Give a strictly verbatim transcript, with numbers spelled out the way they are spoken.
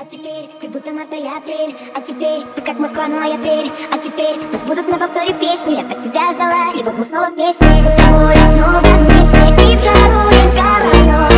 А теперь ты будто март и апрель. А теперь ты как Москва, ну а я Тверь. А теперь пусть будут на повторе песни. Я так тебя ждала, и вот мы снова вместе. Мы с тобой снова вместе и в жару, и в холодную.